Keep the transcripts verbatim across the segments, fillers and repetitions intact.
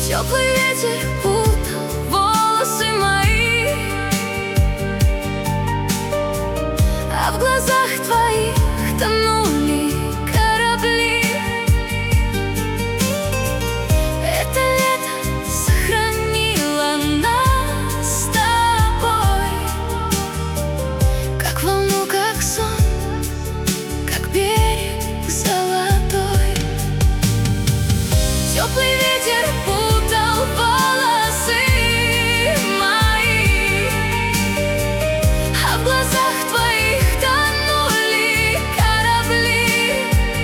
Теплый ветер путал волосы мои, а в глазах твоих тонули корабли. Это лето сохранило нас с тобой, как волну, как сон, как берег золотой. Теплый ветер путал волосы мои, а в глазах твоих тонули корабли.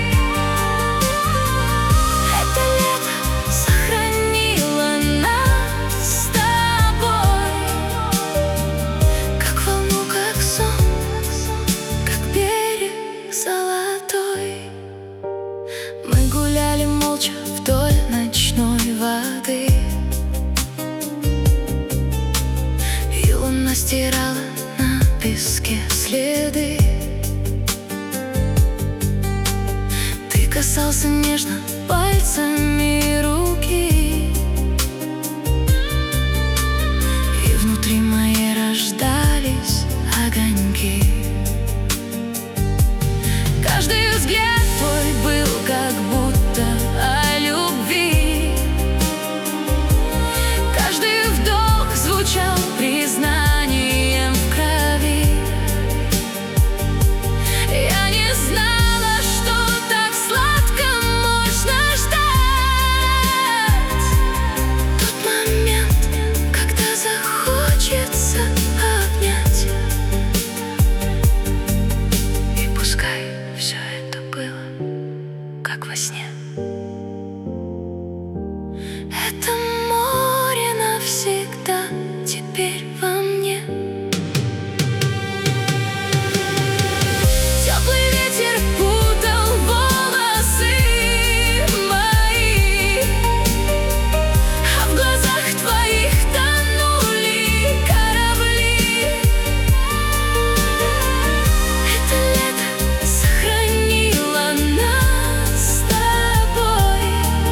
Это лето сохранило нас с тобой, как волну, как сон, как берег золотой. Мы гуляли молча вдоль ночной воды, и луна стирала на песке следы. Ты касался нежно пальцами руки, и внутри моей рождались огоньки. Каждый взгляд твой был как будто о любви, каждый вдох звучал признанием в крови. Я не знала, что так сладко можно ждать тот момент, когда захочется обнять. И пускай все это было как во сне, это море навсегда теперь во мне. Теплый ветер путал волосы мои, а в глазах твоих тонули корабли. Это лето сохранило нас с тобой,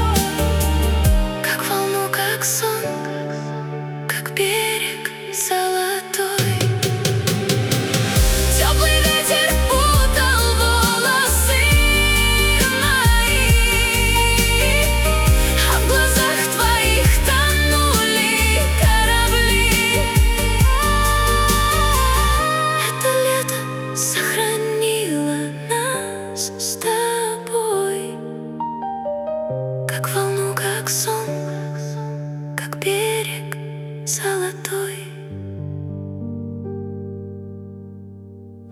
как волну, как сон, как берег золотой. Теплый ветер путал волосы мои, а в глазах твоих тонули корабли. Это лето сохранило нас с тобой, как волну, как сон, как берег золотой.